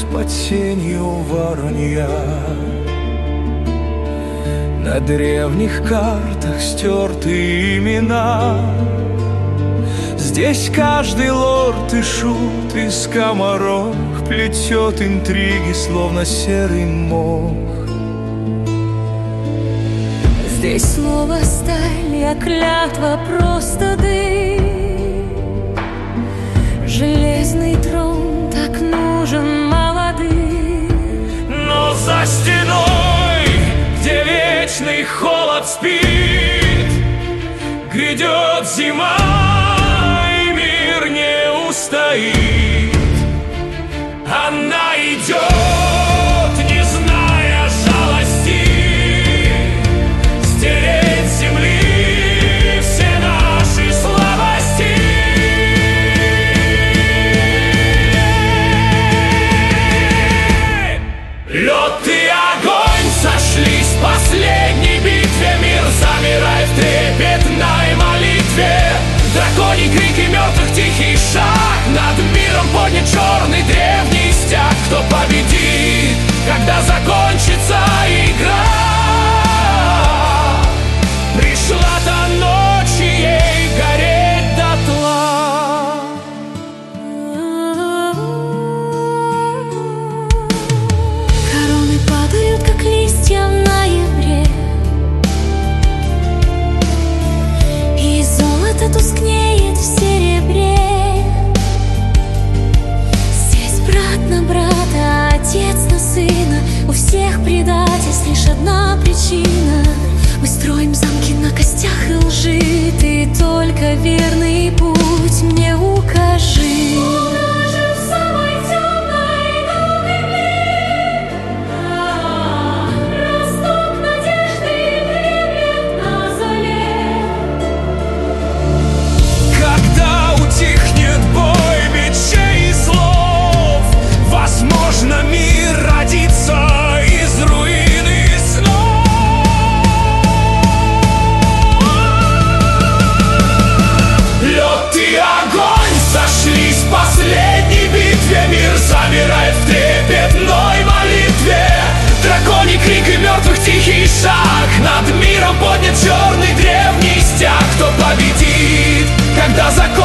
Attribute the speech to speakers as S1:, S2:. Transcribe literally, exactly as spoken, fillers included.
S1: под тенью воронья. На древних картах стерты имена. Здесь каждый лорд и шут и скоморох плетет интриги, словно серый мох.
S2: Здесь слово сталь, а клятва просто дым. Железный трон так нужен молодым.
S1: Но за стеной, где вечный холод спит, грядет зима, и мир не устоит. Она идет, не зная жалости, стереть с земли все наши слабости. Лед и огонь сошлись в последней битве. Мир замирает в трепетной молитве. Драконий крик и мертвых тихий шаг. Над миром поднят черный древний стяг. Кто победит, когда закончится игра? Пришла та ночь, и ей гореть дотла.
S2: Короны падают, как листья в ноябре, и золото тускнеет в серебре. Здесь брат на брата, отец на сына. У всех предательств лишь одна причина. Мы строим замки на костях и лжи. Ты только верный путь мне укажи.
S1: Когда утихнет бой мечей и слов, возможно, мир родится из руины снов. Лед и огонь сошлись в последней битве. Мир замирает в трепетной молитве. Драконий крик и мертвых тихий шаг. Над миром поднят черный древний стяг. Кто победит, когда закон